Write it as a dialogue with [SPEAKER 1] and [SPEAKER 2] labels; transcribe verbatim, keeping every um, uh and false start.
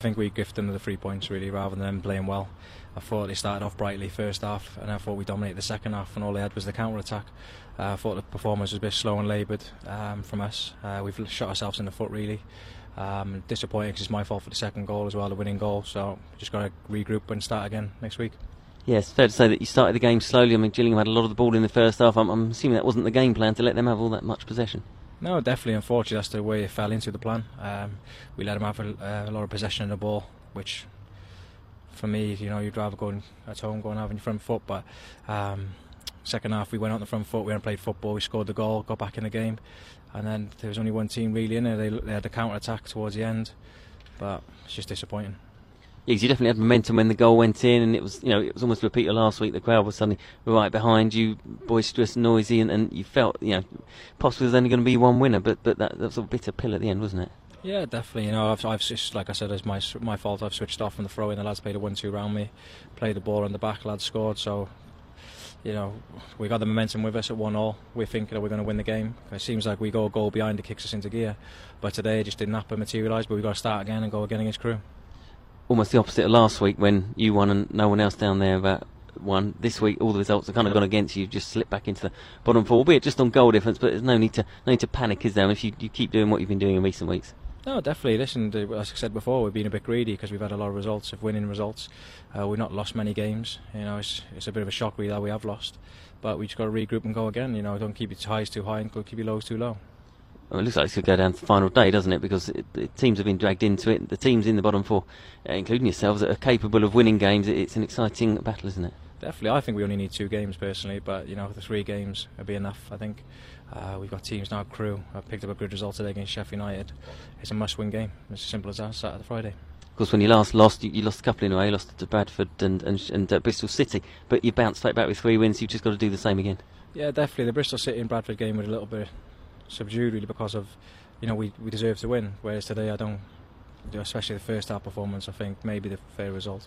[SPEAKER 1] I think we gifted them the three points really, rather than them playing well. I thought they started off brightly first half, and I thought we dominated the second half, and all they had was the counter attack. Uh, I thought the performance was a bit slow and laboured um, from us. Uh, we've shot ourselves in the foot really. Um, disappointing because it's my fault for the second goal as well, the winning goal. So just got to regroup and start again next week.
[SPEAKER 2] Yes, fair to say that you started the game slowly. I mean, Gillingham had a lot of the ball in the first half. I'm, I'm assuming that wasn't the game plan to let them have all that much possession.
[SPEAKER 1] No, definitely. Unfortunately, that's the way it fell into the plan. Um, we let them have a, uh, a lot of possession of the ball, which, for me, you know, you'd rather go in, at home, go and have in your front foot. But um, second half, we went on the front foot. We hadn't played football. We scored the goal, got back in the game, and then there was only one team really in there. They, they had the counter attack towards the end, but it's just disappointing.
[SPEAKER 2] Yeah, 'cause you definitely had momentum when the goal went in, and it was, you know, it was almost a repeat of last week. The crowd was suddenly right behind you, boisterous, noisy, and, and you felt, you know, possibly there's only going to be one winner, but but that, that was a bitter pill at the end, wasn't it?
[SPEAKER 1] Yeah, definitely. You know, I've, I've just, like I said, it's my my fault. I've switched off from the throw-in. The lads played a one-two around me, played the ball on the back. Lads scored. So, you know, we got the momentum with us at one all. We're thinking that we're going to win the game. It seems like we go a goal behind, it kicks us into gear. But today it just didn't happen, materialise. But we've got to start again and go again against Crewe.
[SPEAKER 2] Almost the opposite of last week when you won and no one else down there about won. This week all the results have kind of gone against you. Just slipped back into the bottom four, albeit just on goal difference. But there's no need to no need to panic, is there? If you, you keep doing what you've been doing in recent weeks.
[SPEAKER 1] No, definitely. Listen, as I said before, we've been a bit greedy because we've had a lot of results, of winning results. Uh, we've not lost many games. You know, it's it's a bit of a shock really that we have lost, but we just got to regroup and go again. You know, don't keep your highs too high and keep your lows too low.
[SPEAKER 2] Well, it looks like it's going to go down to the final day, doesn't it? Because it, the teams have been dragged into it. The teams in the bottom four, uh, including yourselves, that are capable of winning games. It, it's an exciting battle, isn't it?
[SPEAKER 1] Definitely. I think we only need two games personally, but you know, the three games will be enough. I think uh, we've got teams now. Crewe have picked up a good result today against Sheffield United. It's a must-win game. It's as simple as that. Saturday, Friday.
[SPEAKER 2] Of course, when you last lost, you, you lost a couple in a row. You lost to Bradford and and, and uh, Bristol City, but you bounced straight back with three wins. You've just got to do the same again.
[SPEAKER 1] Yeah, definitely. The Bristol City and Bradford game was a little bit subdued, really, because of, you know, we we deserve to win. Whereas today, I don't. Especially the first half performance, I think maybe the fair result.